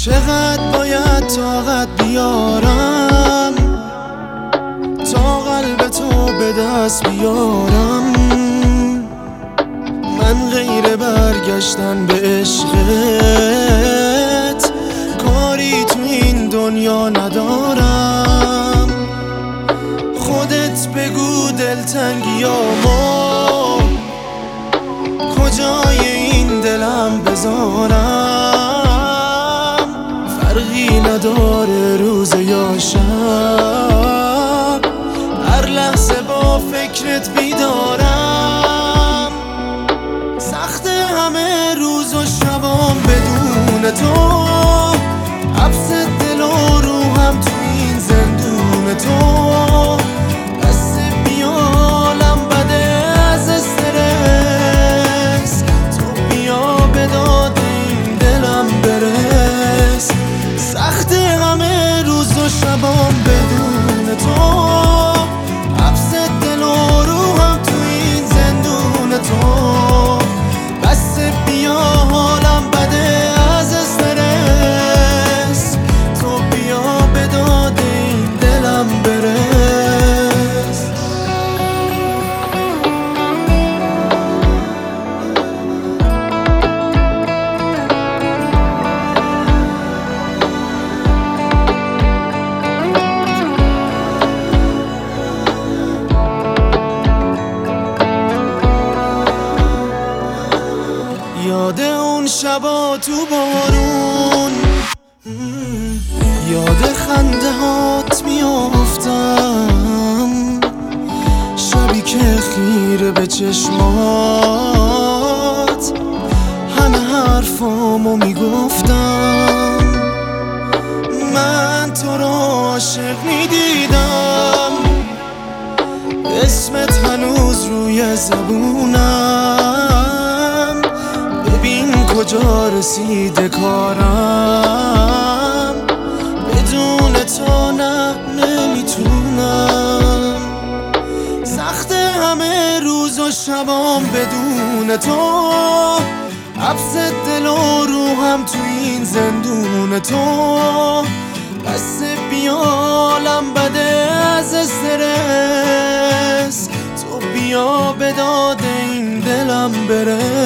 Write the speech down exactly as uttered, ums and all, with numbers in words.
چقدر باید طاقت بیارم تا قلب تو به دست بیارم؟ من غیر برگشتن به عشقت کاری تو این دنیا ندارم. خودت بگو دلتنگیامو کجای این دلم بذارم؟ فرقی نداره روز یا شب، هر لحظه با فکرت بیدارم. سخت همه روز و شبام بدون تو، حبس دل و روحم تو این زندون تو. بس بیالم بده از استرس، تو بیا به داد این دلم برس. سخت همه روز و شبام بدون تو، حبس دل و روحم تو این زندون تو. بس بیا حالم بده از استرس، تو بیا به داد این دلم برس. یاد اون شبا تو بارون، یاد خنده هات میافتم، شبی که خیره به چشمات همه حرفامو میگفتم. من تو رو عاشق میدیدم، اسمت هنوز روی زبونم. ببین کجا رسیده کارم، بدون تو نه نمیتونم. سخت همه روز و شبام بدون تو، حبس دل و روحم تو این زندون تو. بس بیالم بده از استرس، تو بیا به داد این دلم برس.